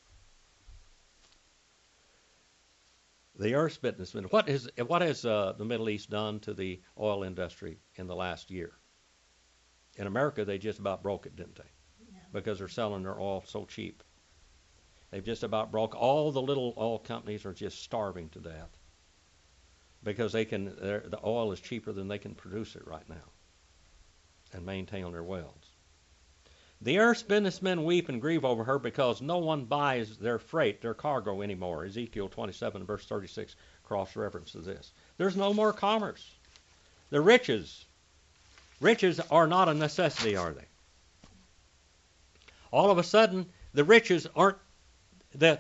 The earth's businessmen. What has the Middle East done to the oil industry in the last year? In America, they just about broke it, didn't they? Yeah. Because they're selling their oil so cheap. They've just about broke. All the little oil companies are just starving to death because the oil is cheaper than they can produce it right now and maintain their wells. The earth's businessmen weep and grieve over her because no one buys their freight, their cargo anymore. Ezekiel 27 verse 36 cross-references this. There's no more commerce. The riches are not a necessity, are they? All of a sudden, the riches aren't the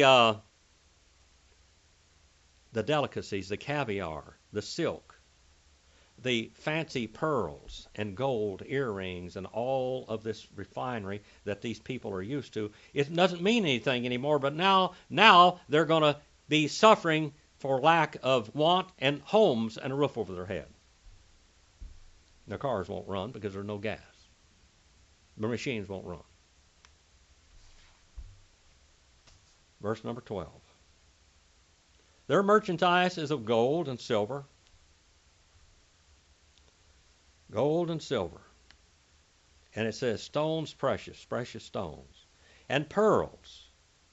delicacies, the caviar, the silk, the fancy pearls and gold earrings and all of this refinery that these people are used to. It doesn't mean anything anymore, but now they're going to be suffering for lack of want and homes and a roof over their head. Their cars won't run because there's no gas. The machines won't run. Verse number 12. Their merchandise is of gold and silver. Gold and silver. And it says stones precious, precious stones. And pearls.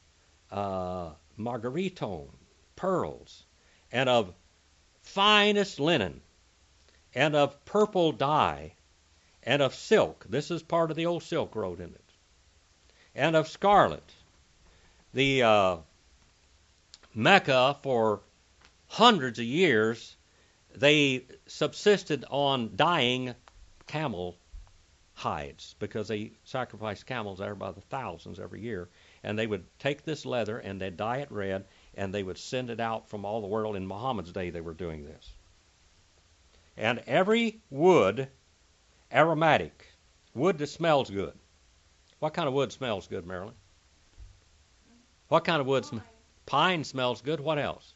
Margaritone, pearls. And of finest linen. And of purple dye. And of silk. This is part of the old Silk Road, isn't it? And of scarlet. The Mecca, for hundreds of years, they subsisted on dyeing camel hides because they sacrificed camels there by the thousands every year. And they would take this leather and they'd dye it red and they would send it out from all the world. In Muhammad's day, they were doing this. And every wood, aromatic, wood that smells good. What kind of wood smells good, Marilyn? What kind of wood? Pine smells good. What else?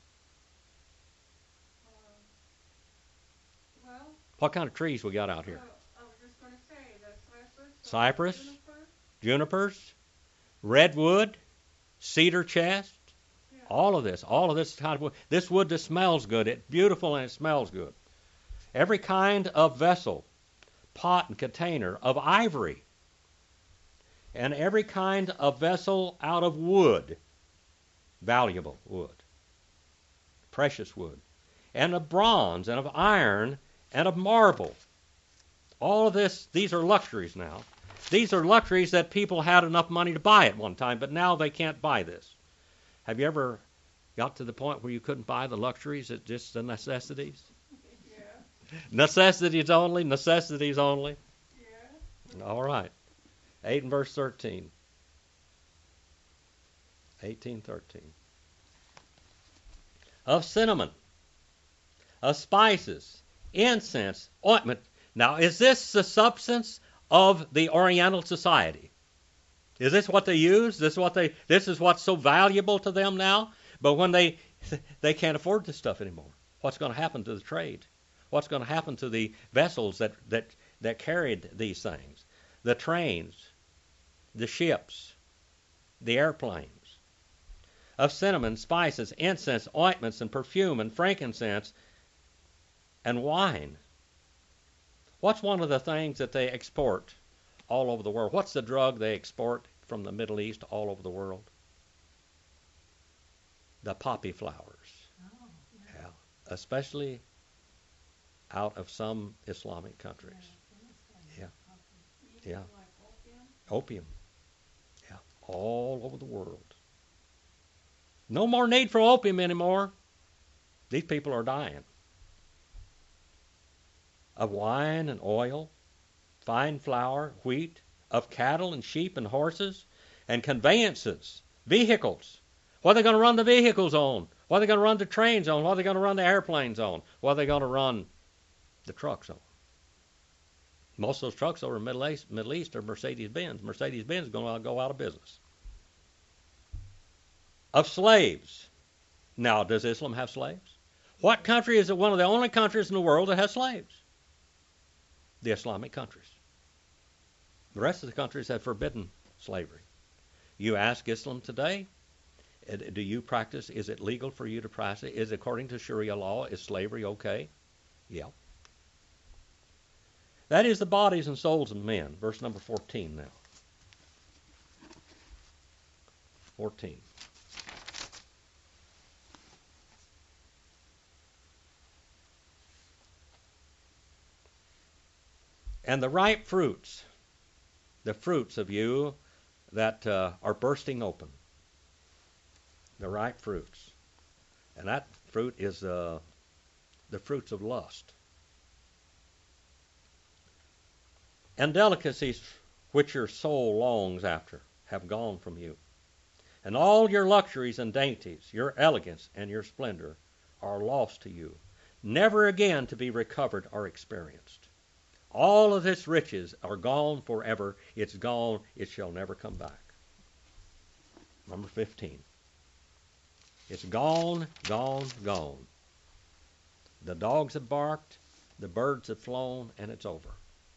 Well, What kind of trees we got out here? I was just going to say the Cypress, juniper. junipers, redwood, cedar chest, Yeah. all of this kind of wood. This wood that smells good. It's beautiful and it smells good. Every kind of vessel, pot and container of ivory, and every kind of vessel out of wood, valuable wood, precious wood, and of bronze, and of iron, and of marble. All of this, these are luxuries now. These are luxuries that people had enough money to buy at one time, but now they can't buy this. Have you ever got to the point where you couldn't buy the luxuries, it's just the necessities? Yeah. Necessities only, necessities only. Yeah. All right. 8 and verse 13. 18:13. Of cinnamon, of spices, incense, ointment. Now, is this the substance of the Oriental society? Is this what they use? This is what's so valuable to them now? But when they can't afford this stuff anymore, what's going to happen to the trade? What's going to happen to the vessels that carried these things? The trains, the ships, the airplanes. Of cinnamon, spices, incense, ointments, and perfume, and frankincense, and wine. What's one of the things that they export all over the world? What's the drug they export from the Middle East all over the world? The poppy flowers. Oh, yeah. Yeah. Especially out of some Islamic countries. Yeah. Yeah. Like opium? Opium. Yeah. All over the world. No more need for opium anymore. These people are dying. Of wine and oil, fine flour, wheat, of cattle and sheep and horses, and conveyances, vehicles. What are they going to run the vehicles on? What are they going to run the trains on? What are they going to run the airplanes on? What are they going to run the trucks on? Most of those trucks over in the Middle East are Mercedes-Benz. Mercedes-Benz is going to go out of business. Of slaves. Now, does Islam have slaves? What country is it? One of the only countries in the world that has slaves? The Islamic countries. The rest of the countries have forbidden slavery. You ask Islam today, do you practice, is it legal for you to practice? Is it according to Sharia law, is slavery okay? Yeah. That is the bodies and souls of men. Verse number 14 now. 14. And the ripe fruits, the fruits of you that are bursting open, the ripe fruits. And that fruit is the fruits of lust. And delicacies which your soul longs after have gone from you. And all your luxuries and dainties, your elegance and your splendor, are lost to you, never again to be recovered or experienced. All of its riches are gone forever. It's gone. It shall never come back. Number 15. It's gone, gone, gone. The dogs have barked, the birds have flown, and it's over.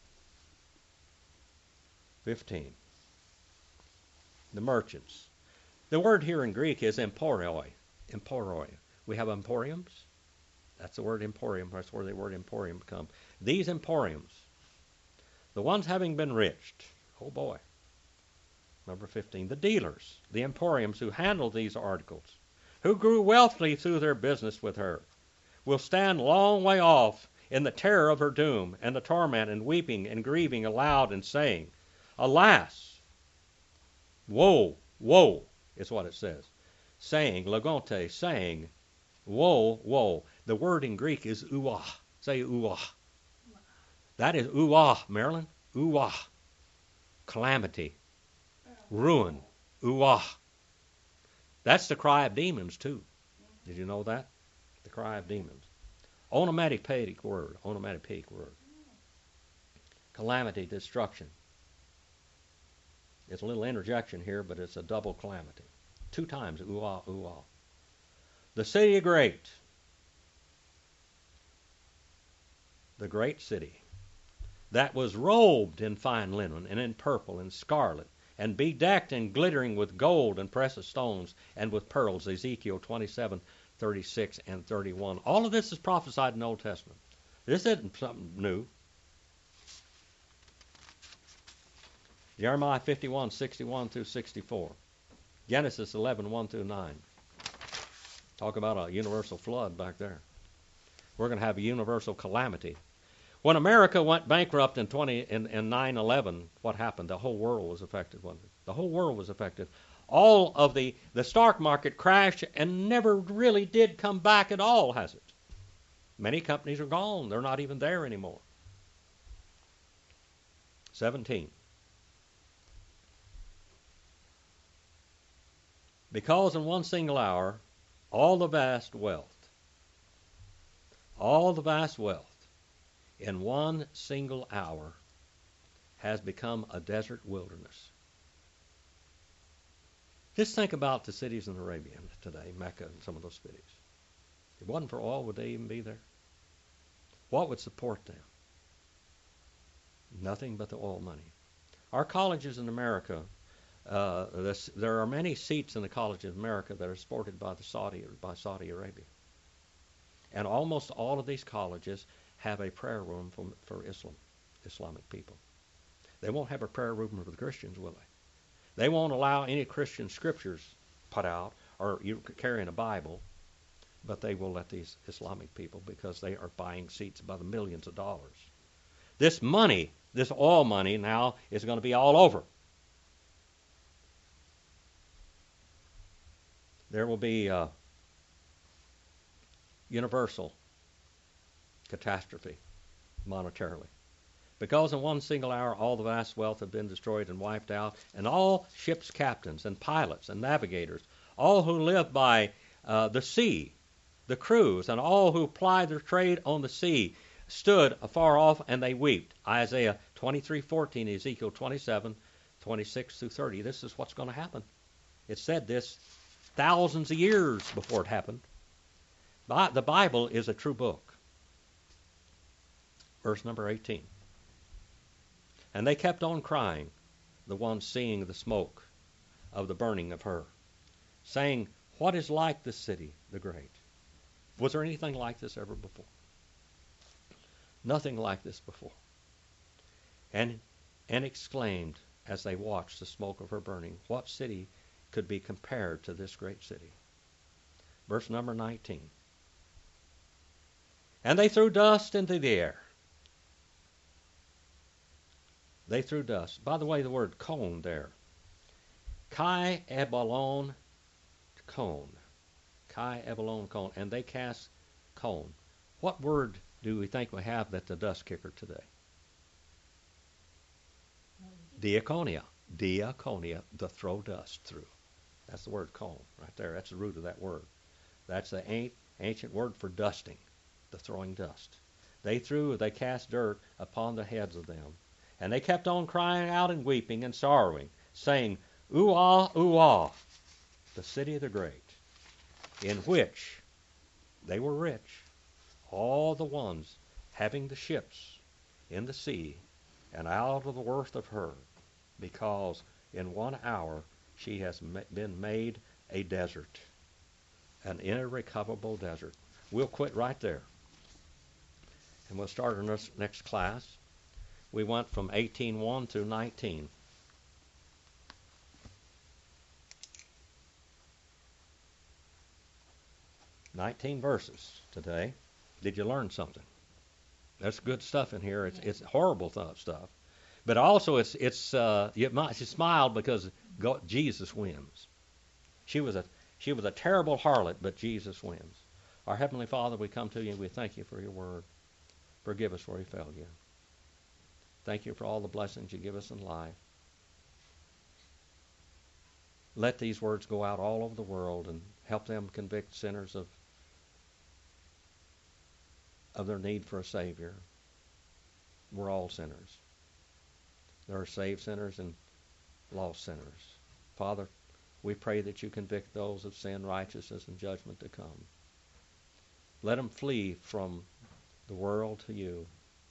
15. The merchants. The word here in Greek is emporioi. Emporioi. We have emporiums. That's the word emporium. That's where the word emporium comes. These emporiums, the ones having been rich, oh boy. Number 15. The dealers, the emporiums who handle these articles, who grew wealthy through their business with her, will stand long way off in the terror of her doom and the torment and weeping and grieving aloud and saying, alas, woe, woe, is what it says. Saying, logonte, saying, woe, woe. The word in Greek is uah. Say uah. That is uah, Marilyn. Uah. Calamity. Ruin. Uah. That's the cry of demons, too. Did you know that? The cry of demons. Onomatopoeic word. Onomatopoeic word. Calamity, destruction. It's a little interjection here, but it's a double calamity. 2 times, ooh-ah, ooh-ah. The city great. The great city. That was robed in fine linen, and in purple, and scarlet, and bedecked and glittering with gold and precious stones, and with pearls. Ezekiel 27, 36, and 31. All of this is prophesied in the Old Testament. This isn't something new. Jeremiah 51, 61 through 64. Genesis 11, 1 through 9. Talk about a universal flood back there. We're going to have a universal calamity. When America went bankrupt in 9/11, what happened? The whole world was affected, wasn't it? The whole world was affected. All of the stock market crashed and never really did come back at all, has it? Many companies are gone. They're not even there anymore. 17. Because in one single hour, all the vast wealth in one single hour has become a desert wilderness. Just think about the cities in Arabia today, Mecca and some of those cities. If it wasn't for oil, would they even be there? What would support them? Nothing but the oil money. Our colleges in America, there are many seats in the colleges in America that are supported by Saudi Arabia. And almost all of these colleges have a prayer room for Islamic people. They won't have a prayer room for the Christians, will they? They won't allow any Christian scriptures put out or you carrying a Bible, but they will let these Islamic people because they are buying seats by the millions of dollars. This money, this oil money now is going to be all over. There will be universal catastrophe monetarily. Because in one single hour all the vast wealth had been destroyed and wiped out, and all ships' captains and pilots and navigators, all who live by the sea, the crews, and all who plied their trade on the sea, stood afar off and they wept. Isaiah 23:14, Ezekiel 27:26 through 30. This is what's going to happen. It said this thousands of years before it happened. The Bible is a true book. Verse number 18. And they kept on crying, the ones seeing the smoke of the burning of her, saying, what is like this city, the great? Was there anything like this ever before? Nothing like this before. And exclaimed as they watched the smoke of her burning, what city could be compared to this great city? Verse number 19. And they threw dust into the air. They threw dust. By the way, the word cone there. Kai ebalon cone. Kai ebalon cone. And they cast cone. What word do we think we have that's the dust kicker today? Diaconia. Diaconia, the throw dust through. That's the word cone right there. That's the root of that word. That's the ancient word for dusting, the throwing dust. They cast dirt upon the heads of them. And they kept on crying out and weeping and sorrowing, saying, Ooh-ah, ooh-ah, the city of the great, in which they were rich, all the ones having the ships in the sea, and out of the worth of her, because in 1 hour she has been made a desert, an irrecoverable desert. We'll quit right there, and we'll start our next class. We went from 18:1 through 19. "19 verses today. Did you learn something? There's good stuff in here. It's horrible stuff, but also she smiled because Jesus wins. She was a terrible harlot, but Jesus wins. Our Heavenly Father, we come to you and we thank you for your word. Forgive us where we failed you. Thank you for all the blessings you give us in life. Let these words go out all over the world and help them convict sinners of their need for a Savior. We're all sinners. There are saved sinners and lost sinners. Father, we pray that you convict those of sin, righteousness, and judgment to come. Let them flee from the world to you